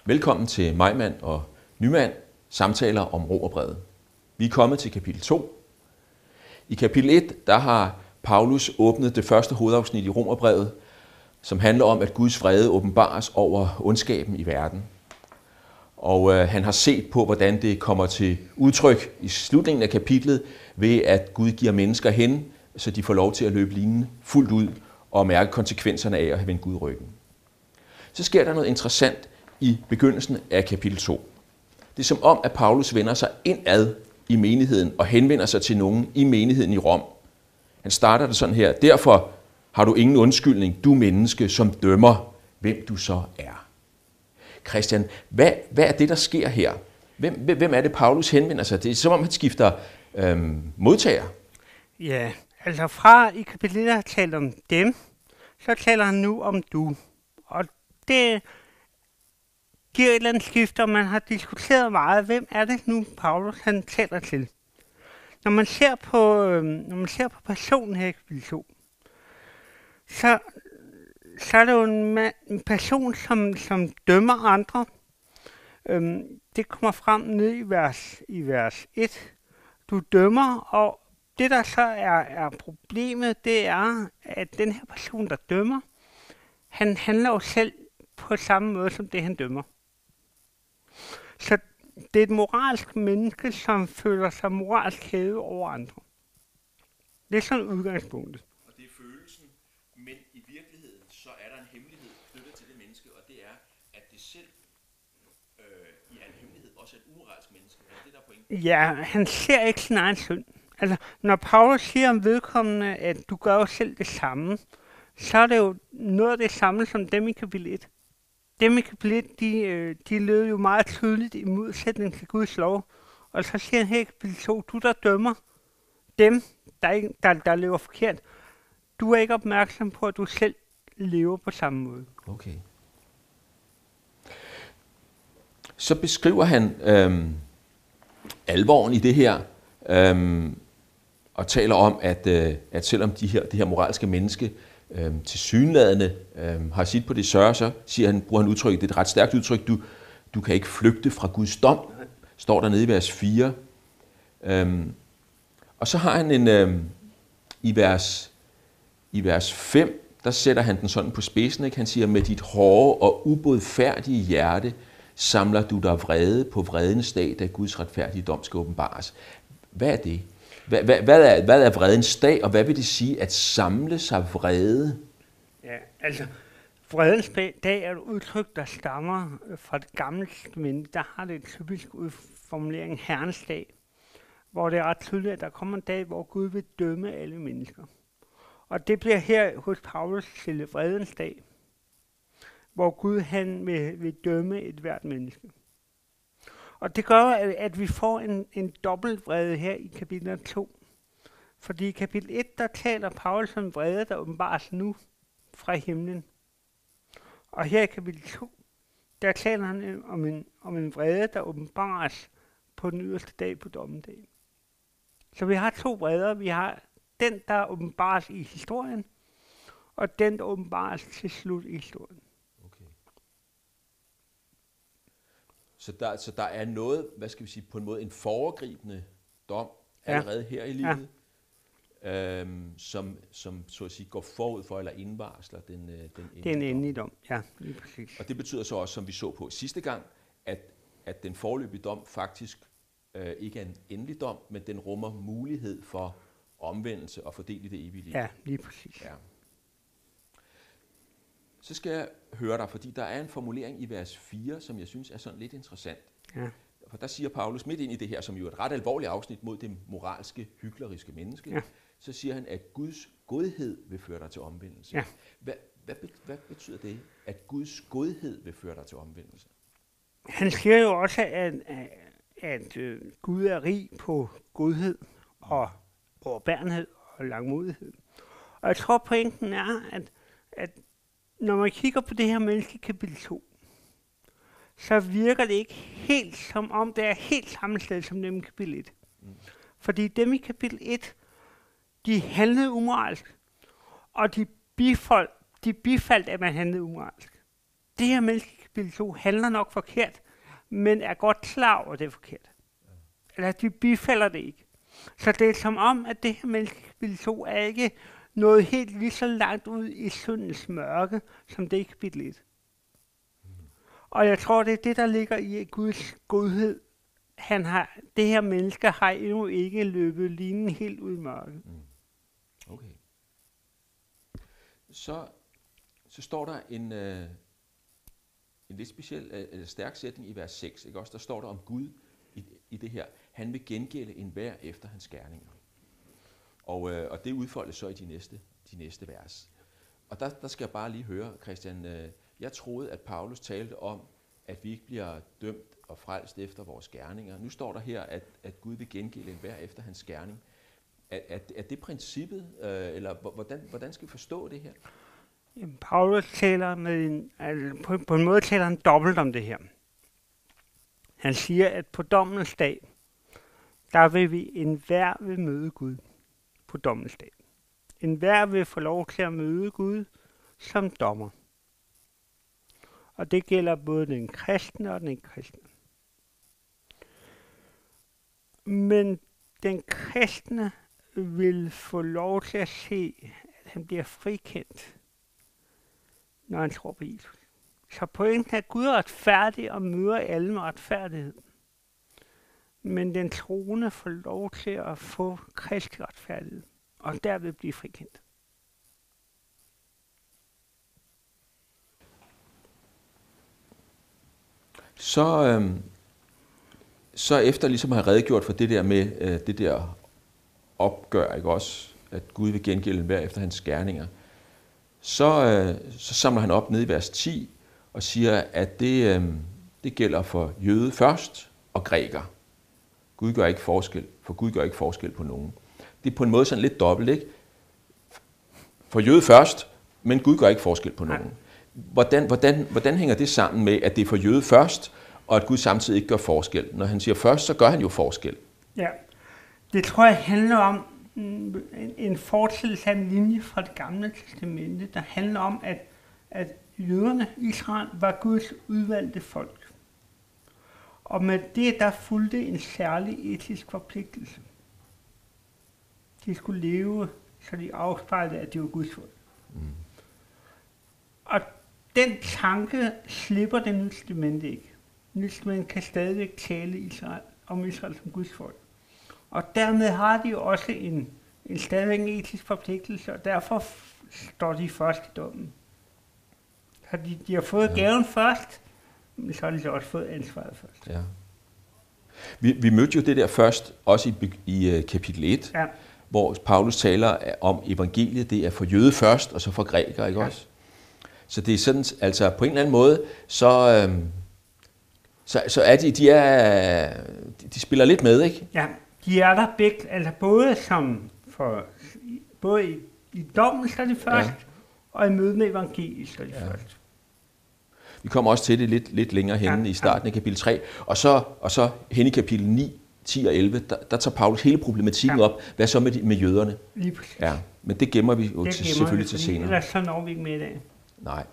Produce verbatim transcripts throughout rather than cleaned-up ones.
Velkommen til Mejmand og Nymand, samtaler om Romerbrevet. Vi er kommet til kapitel to. I kapitel et, der har Paulus åbnet det første hovedafsnit i Romerbrevet, som handler om, at Guds vrede åbenbares over ondskaben i verden. Og øh, han har set på, hvordan det kommer til udtryk i slutningen af kapitlet, ved at Gud giver mennesker hen, så de får lov til at løbe linen fuldt ud og mærke konsekvenserne af at have vendt Gud ryggen. Så sker der noget interessant i begyndelsen af kapitel to. Det er som om, at Paulus vender sig indad i menigheden og henvender sig til nogen i menigheden i Rom. Han starter det sådan her: derfor har du ingen undskyldning, du menneske, som dømmer, hvem du så er. Christian, hvad, hvad er det, der sker her? Hvem, hvem er det, Paulus henvender sig til? Det er som om, han skifter øhm, modtager. Ja, altså fra i kapitel et har talt om dem, så taler han nu om du. Og det giver et eller andet skift, og man har diskuteret meget, hvem er det nu, Paulus han taler til. Når man ser på, øhm, når man ser på personen her i kapitel to, så, så er det jo en, ma- en person, som, som dømmer andre. Øhm, det kommer frem ned i vers, i vers et. Du dømmer, og det der så er, er problemet, det er, at den her person, der dømmer, han handler jo selv på samme måde, som det han dømmer. Så det er et moralsk menneske, som føler sig moralsk hævet over andre. Det er sådan udgangspunktet. Og det er følelsen, men i virkeligheden, så er der en hemmelighed knyttet til det menneske, og det er, at det selv øh, i al hemmelighed også er et umoralsk menneske. Er det der pointen? Ja, han ser ikke sin egen synd. Altså, når Paulus siger om vedkommende, at du gør jo selv det samme, så er det jo noget af det samme som dem i kapitel et. Dem i kapitel et, de, de levede jo meget tydeligt i modsætning til Guds lov. Og så siger han her i kapitel to, du der dømmer dem, der, ikke, der, der lever forkert. Du er ikke opmærksom på, at du selv lever på samme måde. Okay. Så beskriver han øhm, alvoren i det her, øhm, og taler om, at, øh, at selvom de her, det her moralske menneske øhm, tilsyneladende øhm, har sit på det sørge, så siger han, bruger han udtryk, det er et ret stærkt udtryk, du, du kan ikke flygte fra Guds dom, står der nede i vers fire. Øhm, og så har han en, øhm, i vers, i vers fem, der sætter han den sådan på spidsen, ikke? Han siger, med dit hårde og ubådfærdige hjerte samler du dig vrede på vredens dag, da Guds retfærdige dom skal åbenbares. Hvad er det? Hvad, hvad, hvad, er, hvad er vredens dag, og hvad vil det sige at samle sig vrede? Ja, altså, vredens dag er et udtryk, der stammer fra det gamle testamente. Der har det et typisk udformulering Herrens dag, hvor det er ret tydeligt, at der kommer en dag, hvor Gud vil dømme alle mennesker. Og det bliver her hos Paulus til vredens dag, hvor Gud han vil, vil dømme et hvert menneske. Og det gør, at vi får en, en dobbelt vrede her i kapitel to. Fordi i kapitel et, der taler Paulus om vrede, der åbenbares nu fra himlen. Og her i kapitel to, der taler han om en, om en vrede, der åbenbares på den yderste dag på dommedag. Så vi har to vreder. Vi har den, der åbenbares i historien, og den, der åbenbares til slut i historien. Okay. Så der, så der er noget, hvad skal vi sige, på en måde en foregribende dom allerede ja. her i livet, ja. øhm, som, som så at sige går forud for eller indvarsler den, øh, den endelige Det er en endelig dom, ja, lige præcis. Og det betyder så også, som vi så på sidste gang, at, at den foreløbige dom faktisk øh, ikke er en endelig dom, men den rummer mulighed for omvendelse og fordel i det evige liv. Ja, lige præcis. Ja. Så skal jeg høre dig, fordi der er en formulering i vers fire, som jeg synes er sådan lidt interessant. Ja. For der siger Paulus midt ind i det her, som jo er et ret alvorligt afsnit mod det moralske, hykleriske menneske, ja. så siger han, at Guds godhed vil føre dig til omvendelse. Ja. Hvad, hvad, hvad betyder det, at Guds godhed vil føre dig til omvendelse? Han siger jo også, at, at, at uh, Gud er rig på godhed og overbærenhed og langmodighed. Og jeg tror, pointen er, at, at når man kigger på det her menneske i kapitel to, så virker det ikke helt som om, det er helt samme sted som dem i kapitel et. Mm. Fordi dem i kapitel et, de handlede umoralsk, og de, bifald, de bifaldt, at man handlede umoralsk. Det her menneske i kapitel to handler nok forkert, men er godt klar over, at det er forkert. Eller de bifalder det ikke. Så det er som om, at det her menneske kapitel to er ikke noget helt lige så langt ud i syndens mørke, som det i kapitel et. Og jeg tror, det er det, der ligger i Guds godhed. Han har, det her menneske har endnu ikke løbet linen helt ud i mørket. Okay. Så, så står der en, øh, en lidt speciel, øh, stærk sætning i vers seks. Ikke? Også der står der om Gud i, i det her. Han vil gengælde enhver efter hans gerninger. Og, øh, og det udfoldes så i de næste, de næste vers. Og der, der skal jeg bare lige høre, Christian. Øh, jeg troede, at Paulus talte om, at vi ikke bliver dømt og frelst efter vores gerninger. Nu står der her, at, at Gud vil gengælde enhver efter hans gerning. Er, er, er det princippet, øh, eller hvordan, hvordan skal vi forstå det her? Jamen, Paulus taler med en, altså på, på en måde taler han dobbelt om det her. Han siger, at på dommens dag, der vil vi enhver vil møde Gud på dommens dag. Enhver vil få lov til at møde Gud som dommer. Og det gælder både den kristne og den ikke kristne. Men den kristne vil få lov til at se, at han bliver frikendt, når han tror på Jesus. Så pointen er, at Gud er retfærdig og møder alle med retfærdighed. Men den troende får lov til at få kristi retfærdighed, og derved blive frikendt. Så, øhm, så efter ligesom at have redegjort for det der med øh, det der opgør, ikke også, at Gud vil gengælde hver efter hans gerninger, så, øh, så samler han op ned i vers ti og siger, at det, øh, det gælder for jøde først og græker. Gud gør ikke forskel, for Gud gør ikke forskel på nogen. Det er på en måde sådan lidt dobbelt, ikke? For jøde først, men Gud gør ikke forskel på nogen. Hvordan, hvordan, hvordan hænger det sammen med, at det er for jøde først, og at Gud samtidig ikke gør forskel? Når han siger først, så gør han jo forskel. Ja, det tror jeg handler om en, en fortsættelse af en linje fra det gamle testamente, der handler om, at, at jøderne, Israel, var Guds udvalgte folk. Og med det, der fulgte en særlig etisk forpligtelse. De skulle leve, så de afspejlede, at de var Guds folk. Mm. Og den tanke slipper det nye testamente ikke. Nye testamente kan stadigvæk tale Israel, om Israel som Guds folk. Og dermed har de jo også en, en stadigvæk en etisk forpligtelse, og derfor f- står de først i dommen. Så de, de har fået ja. gaven først, men så har de så også fået ansvaret først. Ja. Vi, vi mødte jo det der først, også i, i uh, kapitel et, ja. hvor Paulus taler om evangeliet, det er for jøde først, og så for grækere, ikke ja. også? Så det er sådan, altså på en eller anden måde, så, øhm, så, så er de, de er, de spiller lidt med, ikke? Ja, de er der begge, altså både som for, både i, i dommen så er de først, ja. og i møde med evangeliet så er de ja. først. Vi kommer også til det lidt, lidt længere henne ja. i starten af kapitel tre, og så, og så hen i kapitel ni, ti og elleve, der, der tager Paulus hele problematikken ja. op. Hvad så med, de, med jøderne? Lige præcis. Ja, men det gemmer vi jo det til, gemmer selvfølgelig vi, til senere. Ellers så når vi ikke med i dag. Nej.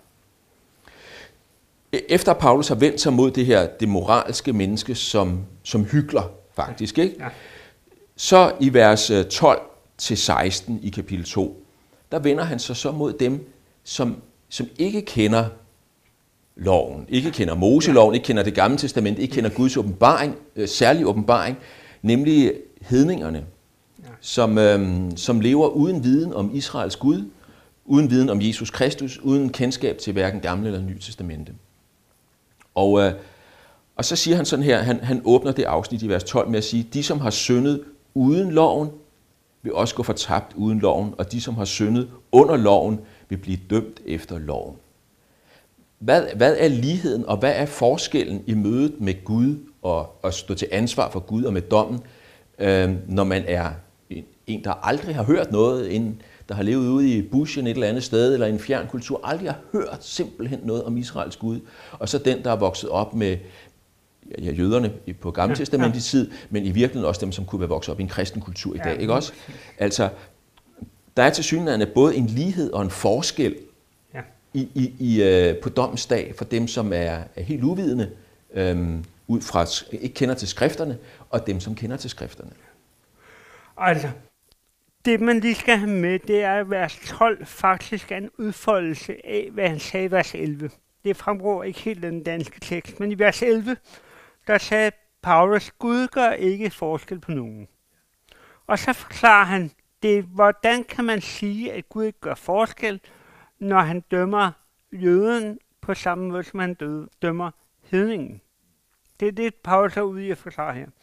Efter Paulus har vendt sig mod det her, det moralske menneske, som, som hykler faktisk, ikke? Ja. Så i vers tolv til seksten i kapitel to, der vender han sig så mod dem, som, som ikke kender loven, ikke kender Moseloven, ikke kender det gamle testament, ikke kender Guds åbenbaring, øh, særlig åbenbaring, nemlig hedningerne, ja. som, øh, som lever uden viden om Israels Gud, uden viden om Jesus Kristus, uden kendskab til hverken gamle eller nye testamente. Og, øh, og så siger han sådan her, han, han åbner det afsnit i vers tolv med at sige, de som har syndet uden loven, vil også gå fortabt uden loven, og de som har syndet under loven, vil blive dømt efter loven. Hvad, hvad er ligheden, og hvad er forskellen i mødet med Gud, og at stå til ansvar for Gud og med dommen, øh, når man er en, en, der aldrig har hørt noget, en, der har levet ude i bushen et eller andet sted, eller i en fjern kultur, aldrig har hørt simpelthen noget om Israels Gud, og så den, der er vokset op med ja, jøderne på Gamle Testamentets tid, men i virkeligheden også dem, som kunne være vokset op i en kristen kultur i dag, ikke også? Altså, der er tilsyneladende både en lighed og en forskel. Ja. i, i, i, uh, på dommens dag for dem, som er, er helt uvidende, um, ud fra ikke kender til skrifterne, og dem, som kender til skrifterne. Altså, det man lige skal have med, det er, at vers tolv faktisk er en udfoldelse af, hvad han sagde i vers elleve. Det fremgår ikke helt den danske tekst, men i vers elleve, der sagde Paulus, Gud gør ikke forskel på nogen. Og så forklarer han, det, hvordan kan man sige, at Gud ikke gør forskel, når han dømmer jøden på samme måde, som han dømmer hedningen. Det er det, Paulus er ude i at forklare her.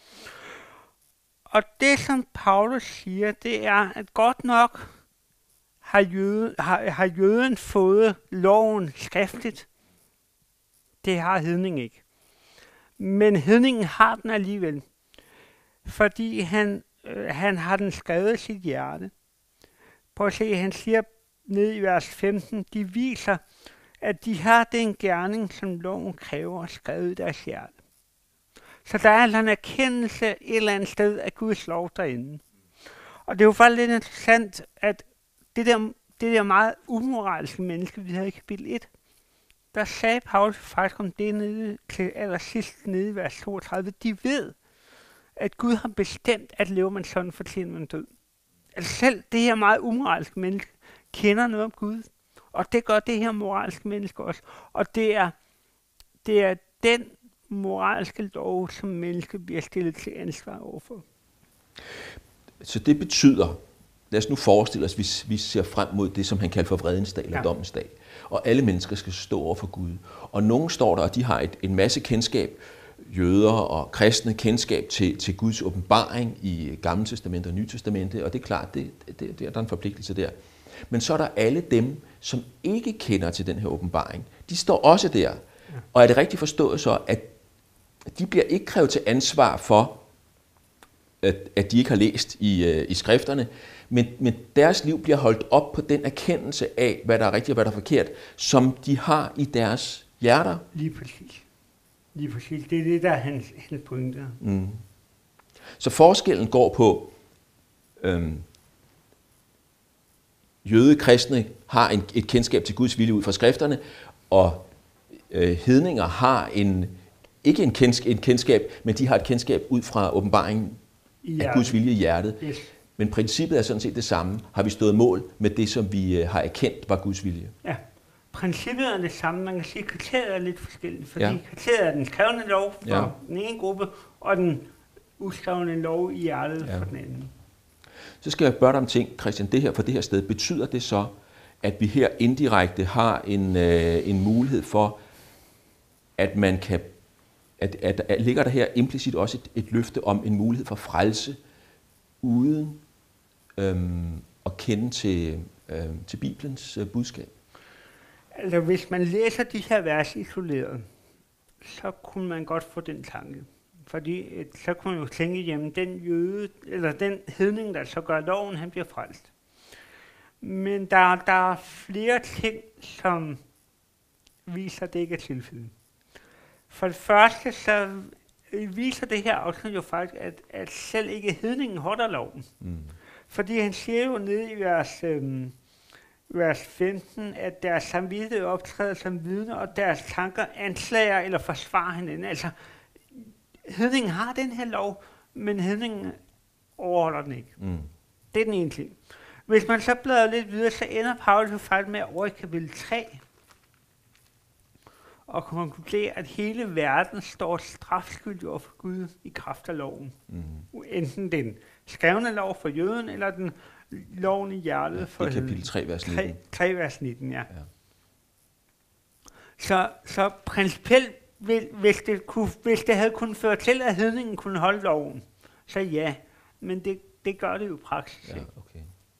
Og det, som Paulus siger, det er, at godt nok har jøden, har, har jøden fået loven skriftligt. Det har hedningen ikke. Men hedningen har den alligevel, fordi han, øh, han har den skrevet i sit hjerte. Prøv at se, han siger ned i vers femten, de viser, at de har den gerning, som loven kræver, skrevet i deres hjerte. Så der er altså en erkendelse et eller andet sted af Guds lov derinde. Og det er jo faktisk lidt interessant, at det der, det der meget umoralske menneske, vi havde i kapitel et, der sagde Paulus faktisk om det nede til allersidst nede i vers toogtredive. De ved, at Gud har bestemt, at lever man sådan, fortjener man død. Altså selv det her meget umoralske menneske kender noget om Gud. Og det gør det her moralske menneske også. Og det er, det er den moralske lov, som mennesket bliver stillet til ansvar overfor. Så det betyder, lad os nu forestille os, hvis vi ser frem mod det, som han kalder for vredens dag eller ja. dommens dag. Og alle mennesker skal stå over for Gud. Og nogen står der, og de har et, en masse kendskab, jøder og kristne kendskab til, til Guds åbenbaring i Gamle Testamente og Nye Testamente, og det er klart, det, det, det, der er en forpligtelse der. Men så er der alle dem, som ikke kender til den her åbenbaring. De står også der. Ja. Og er det rigtigt forstået så, at de bliver ikke krævet til ansvar for, at, at de ikke har læst i, uh, i skrifterne, men, men deres liv bliver holdt op på den erkendelse af, hvad der er rigtigt og hvad der er forkert, som de har i deres hjerter. Lige præcis. Lige præcis. Det er det, der er hans, hans pointer. Mm. Så forskellen går på, øhm, jødekristne har en, et kendskab til Guds vilje ud fra skrifterne, og øh, hedninger har en, ikke en, kendsk, en kendskab, men de har et kendskab ud fra åbenbaringen af Guds vilje i hjertet. Yes. Men princippet er sådan set det samme. Har vi stået mål med det, som vi øh, har erkendt var Guds vilje? Ja. Princippet er det samme. Man kan sige, at kriteriet er lidt forskelligt, fordi ja. kriteriet er den skrevne lov for ja. den ene gruppe, og den uskrevne lov i hjertet ja. for den anden. Så skal jeg spørge dig om ting, Christian, det her for det her sted. Betyder det så, at vi her indirekte har en, øh, en mulighed for, at man kan, at, at, at ligger der her implicit også et, et løfte om en mulighed for frelse, uden øhm, at kende til, øhm, til Bibelens øh, budskab? Altså, hvis man læser de her vers isoleret, så kunne man godt få den tanke. Fordi så kunne man jo tænke, jamen den jøde, eller den hedning, der så gør loven, han bliver frelst. Men der, der er flere ting, som viser, at det ikke er tilfældet. For det første, så viser det her afsnit jo faktisk, at, at selv ikke hedningen holder loven. Mm. Fordi han siger jo nede i vers, øhm, vers femten, at deres samvittighed optræder som vidner, og deres tanker anklager eller forsvarer hinanden. Altså, hedningen har den her lov, men hedningen overholder den ikke. Mm. Det er den ene ting. Hvis man så bladrer lidt videre, så ender Paulus jo faktisk med over i kapitel tre, og konkluderer, at hele verden står strafskyldig over for Gud i kraft af loven. Mm. Enten den skrevne lov for jøden, eller den loven i hjertet ja, for i kapitel tre, vers nitten. tre, vers nitten, ja. ja. Så, så principielt, hvis det, kunne, hvis det havde kunnet føre til, at hedningen kunne holde loven, så ja, men det, det gør det jo i praksis. Ja, okay.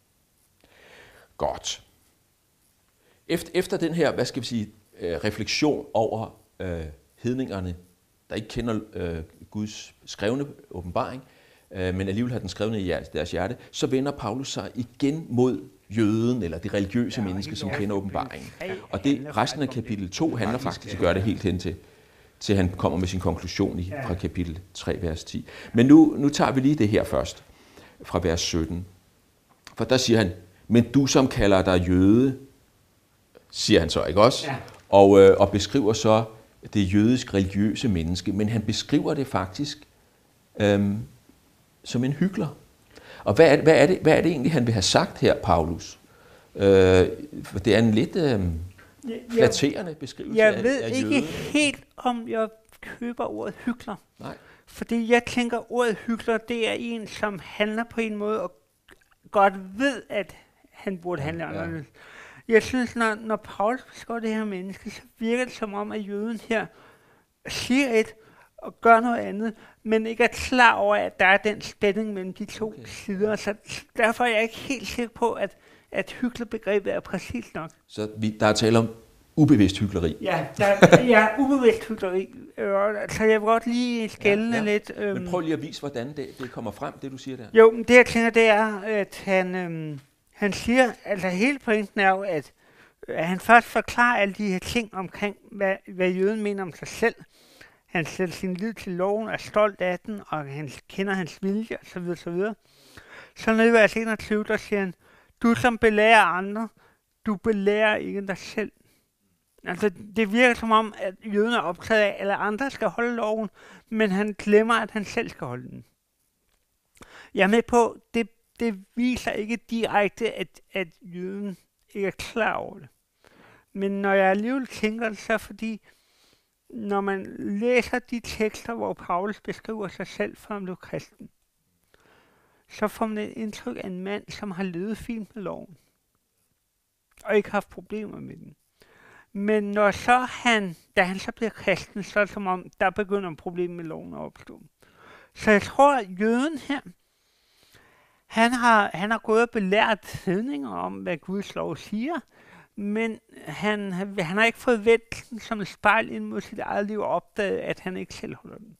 Godt. Efter, efter den her, hvad skal vi sige, øh, refleksion over øh, hedningerne, der ikke kender øh, Guds skrevne åbenbaring, øh, men alligevel har den skrevne i deres hjerte, så vender Paulus sig igen mod jøden, eller det religiøse ja, menneske, som kender åbenbaringen. Og det, resten af kapitel to handler faktisk om at gøre det helt hen til, til han kommer med sin konklusion i, fra kapitel tre, vers ti. Men nu, nu tager vi lige det her først, fra vers sytten. For der siger han, men du som kalder dig jøde, siger han så, ikke også? Ja. Og, øh, og beskriver så det jødisk religiøse menneske, men han beskriver det faktisk øhm, som en hykler. Og hvad er, det, hvad, er det, hvad er det egentlig, han vil have sagt her, Paulus? Øh, for det er en lidt øh, flatterende beskrivelse jeg af, ved af ikke jøden. helt, om jeg køber ordet hykler. Nej. Fordi jeg tænker, ordet hykler, det er en, som handler på en måde, og godt ved, at han burde handle Ja. anderledes. Jeg synes, når, når Paulus beskriver det her menneske, så virker det som om, at jøden her siger et og gør noget andet, men ikke er klar over, at der er den spænding mellem de to Okay. sider. Så derfor er jeg ikke helt sikker på, at, at hyklerbegrebet er præcis nok. Så vi, der er tale om ubevidst hykleri. Ja, der ja, ubevidst hykleri. Øh, så jeg vil godt lige skælne Ja, ja. lidt. Øhm, Men prøv lige at vise, hvordan det, det kommer frem, det du siger der. Jo, men det jeg tænker, det er, at han, øhm, han siger, altså hele pointen er jo, at, at han først forklarer alle de her ting omkring, hvad, hvad jøden mener om sig selv. Han sætter sin lid til loven, er stolt af den, og han kender hans vilje, osv. osv. Så nede i vers enogtyve, der siger han, du som belærer andre, du belærer ikke dig selv. Altså, det virker som om, at jøden er optaget af, at alle andre skal holde loven, men han glemmer, at han selv skal holde den. Jeg er med på, det, det viser ikke direkte, at, at jøden ikke er klar over det. Men når jeg alligevel tænker det, så fordi, når man læser de tekster, hvor Paulus beskriver sig selv, for han blev kristen, så får man et indtryk af en mand, som har levet fint med loven, og ikke haft problemer med den. Men når så han, da han så bliver kristen, så er det som om, der begynder et problem med loven at opstå. Så jeg tror, at jøden her, han har, han har gået og belært hedninger om, hvad Guds lov siger, men han, han har ikke fået vendt den som et spejl ind mod sit eget liv og opdaget, at han ikke selv holder den.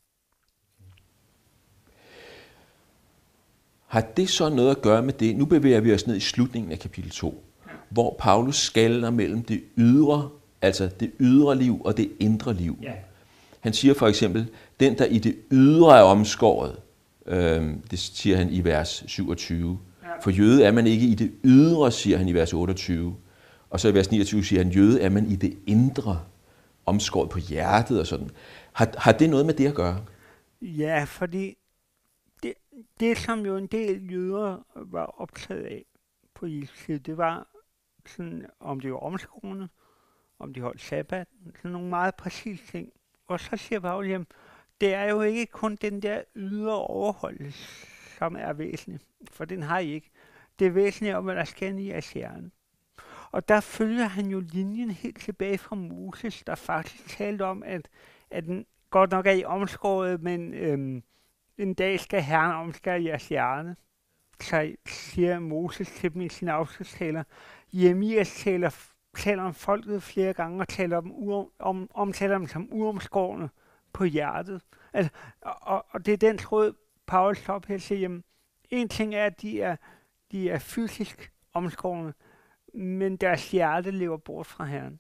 Har det så noget at gøre med det? Nu bevæger vi os ned i slutningen af kapitel to, ja. Hvor Paulus skelner mellem det ydre, altså det ydre liv og det indre liv. Ja. Han siger for eksempel, den der i det ydre er omskåret, øh, det siger han i vers syvogtyve. Ja. For jøde er man ikke i det ydre, siger han i vers otteogtyve. Og så i vers niogtyve siger han, jøde er man i det indre, omskåret på hjertet og sådan. Har, har det noget med det at gøre? Ja, fordi det, det, som jo en del jøder var optaget af på Jesu tid, det var sådan, om det var omskårende, om de holdt sabbat, sådan nogle meget præcise ting. Og så siger Paulus, jamen, det er jo ikke kun den der ydre overholdelse, som er væsentlig, for den har I ikke. Det er væsentligt om, hvad der sker i jeres hjerne. Og der følger han jo linjen helt tilbage fra Moses, der faktisk talte om, at, at den godt nok er I omskåret, men øhm, en dag skal Herren omskære jeres hjerne. Så siger Moses til dem i sine afskedstaler. Jeremias taler, taler om folket flere gange og taler om, uom, om, omtaler dem som uomskårne på hjertet. Altså, og, og det er den tråd, Paulus står op her og siger, jamen, en ting er, at de er, de er fysisk omskårne, men deres hjerte lever bort fra Herren.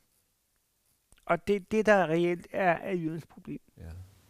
Og det er det, der reelt er, er jødens problem. Ja.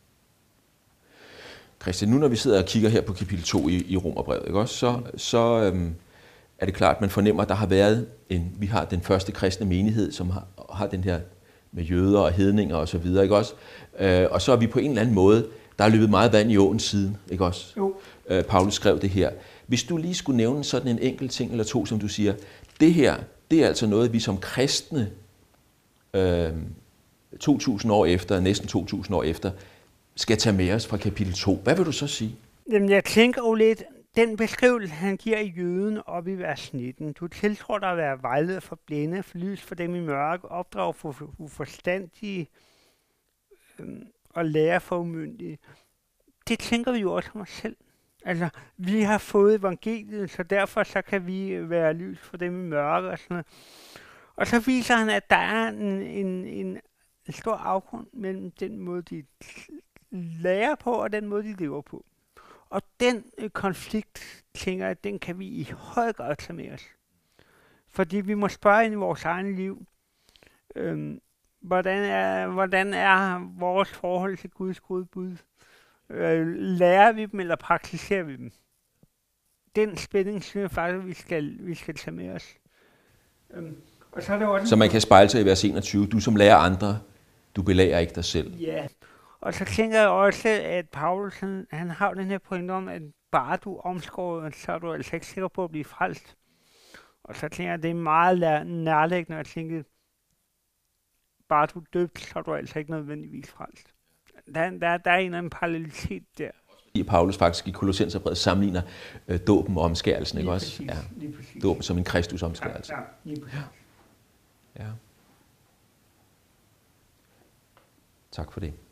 Christian, nu når vi sidder og kigger her på kapitel to i, i Romerbrevet, ikke også, så, så øhm, er det klart, at man fornemmer, at der har været en, vi har den første kristne menighed, som har, har den her med jøder og hedninger og så videre, ikke også? Øh, og så er vi på en eller anden måde, der er løbet meget vand i åen siden, ikke også? Jo. Øh, Paulus skrev det her. Hvis du lige skulle nævne sådan en enkelt ting eller to, som du siger, det her, det er altså noget, vi som kristne øh, to tusind år efter, næsten to tusind år efter, skal tage med os fra kapitel to. Hvad vil du så sige? Jamen, jeg tænker jo lidt, den beskrivelse, han giver i jøden op i vers nitten, du tiltrår dig at være vejleder for blinde, for lys for dem i mørke, opdrag for uforstandige øhm, og lære for umyndige. Det tænker vi jo også om os selv. Altså, vi har fået evangeliet, så derfor så kan vi være lys for dem i mørke og sådan noget. Og så viser han, at der er en, en, en, en stor afgrund mellem den måde, de lærer på, og den måde, de lever på. Og den øh, konflikt, tænker jeg, den kan vi i høj grad tage med os. Fordi vi må spørge ind i vores egen liv, øhm, hvordan, er, hvordan er vores forhold til Guds gode bud? Øh, lærer vi dem, eller praktiserer vi dem? Den spænding synes jeg faktisk, vi skal, vi skal tage med os. Øhm, Og så er det også Så man kan spejle sig i vers enogtyve. Du som lærer andre, du belærer ikke dig selv. Ja, og så tænker jeg også, at Paulus, han, han har den her pointe om, at bare du er omskåret, så er du altså ikke sikker på at blive frelst. Og så tænker jeg, at det er meget lær- nærliggende at tænke, bare du er døbt, så er du altså ikke nødvendigvis frelst. Der, der, der er en eller anden parallelitet der. I Paulus faktisk i Kolossenserbrevet sammenligner øh, dåben og omskærelsen, ikke Lige også? præcis, Ja. lige præcis. Dåben som en kristusomskærelse. Ja, ja, lige præcis. Ja. Tak for det.